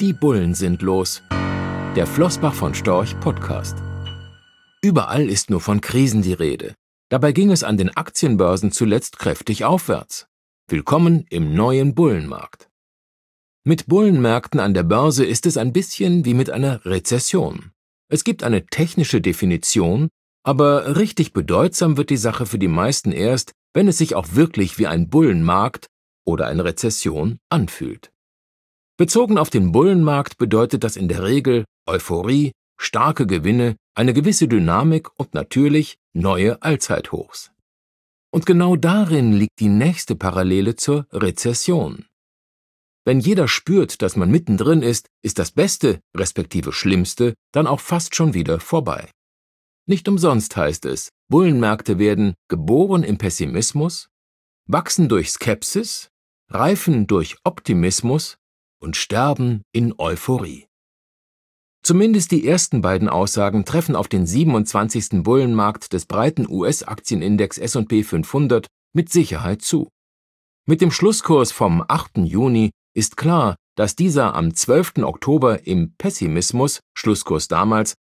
Die Bullen sind los. Der Flossbach von Storch Podcast. Überall ist nur von Krisen die Rede. Dabei ging es an den Aktienbörsen zuletzt kräftig aufwärts. Willkommen im neuen Bullenmarkt. Mit Bullenmärkten an der Börse ist es ein bisschen wie mit einer Rezession. Es gibt eine technische Definition, aber richtig bedeutsam wird die Sache für die meisten erst, wenn es sich auch wirklich wie ein Bullenmarkt oder eine Rezession anfühlt. Bezogen auf den Bullenmarkt bedeutet das in der Regel Euphorie, starke Gewinne, eine gewisse Dynamik und natürlich neue Allzeithochs. Und genau darin liegt die nächste Parallele zur Rezession. Wenn jeder spürt, dass man mittendrin ist, ist das Beste, respektive Schlimmste, dann auch fast schon wieder vorbei. Nicht umsonst heißt es, Bullenmärkte werden geboren im Pessimismus, wachsen durch Skepsis, reifen durch Optimismus und sterben in Euphorie. Zumindest die ersten beiden Aussagen treffen auf den 27. Bullenmarkt des breiten US-Aktienindex S&P 500 mit Sicherheit zu. Mit dem Schlusskurs vom 8. Juni ist klar, dass dieser am 12. Oktober im Pessimismus, Schlusskurs damals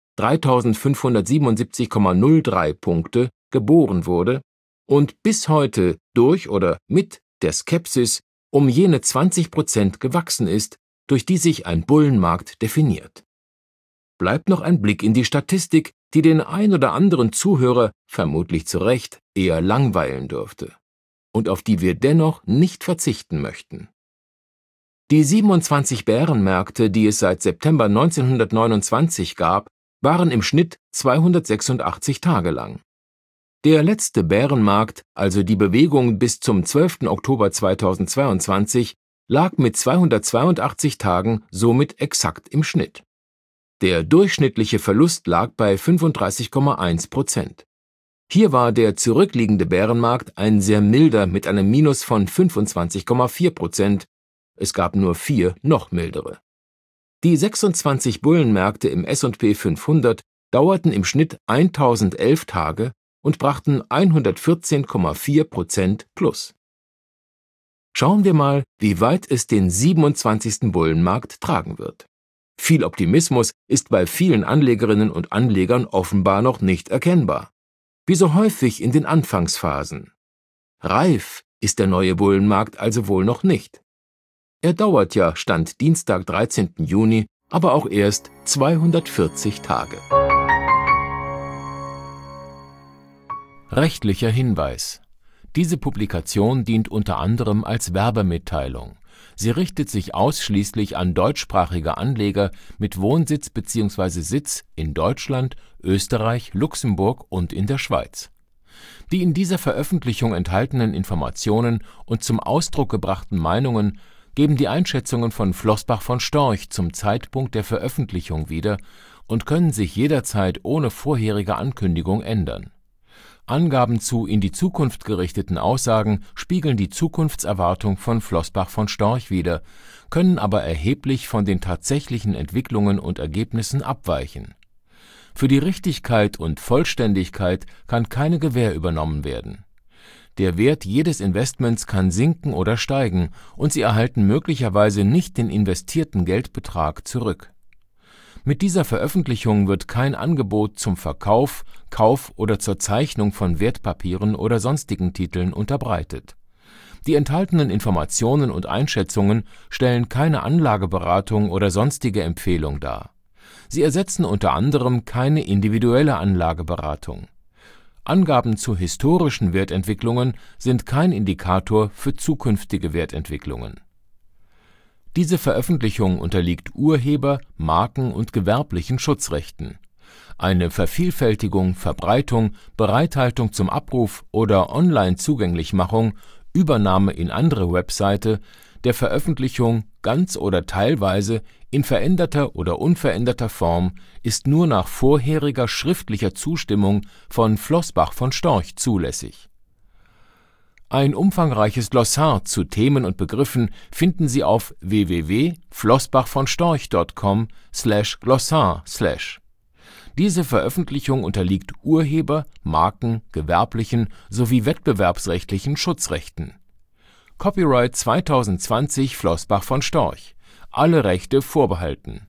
3.577,03 Punkte, geboren wurde und bis heute durch oder mit der Skepsis um jene 20% gewachsen ist, durch die sich ein Bullenmarkt definiert. Bleibt noch ein Blick in die Statistik, die den ein oder anderen Zuhörer, vermutlich zu Recht, eher langweilen dürfte und auf die wir dennoch nicht verzichten möchten. Die 27 Bärenmärkte, die es seit September 1929 gab, waren im Schnitt 286 Tage lang. Der letzte Bärenmarkt, also die Bewegung bis zum 12. Oktober 2022, lag mit 282 Tagen somit exakt im Schnitt. Der durchschnittliche Verlust lag bei 35,1%. Hier war der zurückliegende Bärenmarkt ein sehr milder mit einem Minus von 25,4%. Es gab nur 4 noch mildere. Die 26 Bullenmärkte im S&P 500 dauerten im Schnitt 1011 Tage und brachten 114,4% plus. Schauen wir mal, wie weit es den 27. Bullenmarkt tragen wird. Viel Optimismus ist bei vielen Anlegerinnen und Anlegern offenbar noch nicht erkennbar. Wie so häufig in den Anfangsphasen. Reif ist der neue Bullenmarkt also wohl noch nicht. Er dauert ja, Stand Dienstag, 13. Juni, aber auch erst 240 Tage. Rechtlicher Hinweis. Diese Publikation dient unter anderem als Werbemitteilung. Sie richtet sich ausschließlich an deutschsprachige Anleger mit Wohnsitz bzw. Sitz in Deutschland, Österreich, Luxemburg und in der Schweiz. Die in dieser Veröffentlichung enthaltenen Informationen und zum Ausdruck gebrachten Meinungen geben die Einschätzungen von Flossbach von Storch zum Zeitpunkt der Veröffentlichung wieder und können sich jederzeit ohne vorherige Ankündigung ändern. Angaben zu in die Zukunft gerichteten Aussagen spiegeln die Zukunftserwartung von Flossbach von Storch wider, können aber erheblich von den tatsächlichen Entwicklungen und Ergebnissen abweichen. Für die Richtigkeit und Vollständigkeit kann keine Gewähr übernommen werden. Der Wert jedes Investments kann sinken oder steigen und Sie erhalten möglicherweise nicht den investierten Geldbetrag zurück. Mit dieser Veröffentlichung wird kein Angebot zum Verkauf, Kauf oder zur Zeichnung von Wertpapieren oder sonstigen Titeln unterbreitet. Die enthaltenen Informationen und Einschätzungen stellen keine Anlageberatung oder sonstige Empfehlung dar. Sie ersetzen unter anderem keine individuelle Anlageberatung. Angaben zu historischen Wertentwicklungen sind kein Indikator für zukünftige Wertentwicklungen. Diese Veröffentlichung unterliegt Urheber-, Marken- und gewerblichen Schutzrechten. Eine Vervielfältigung, Verbreitung, Bereithaltung zum Abruf oder Online-Zugänglichmachung, Übernahme in andere Webseite, der Veröffentlichung ganz oder teilweise in veränderter oder unveränderter Form ist nur nach vorheriger schriftlicher Zustimmung von Flossbach von Storch zulässig. Ein umfangreiches Glossar zu Themen und Begriffen finden Sie auf www.flossbachvonstorch.com/glossar/. Diese Veröffentlichung unterliegt Urheber-, Marken-, gewerblichen sowie wettbewerbsrechtlichen Schutzrechten. Copyright 2020 Flossbach von Storch. alle Rechte vorbehalten.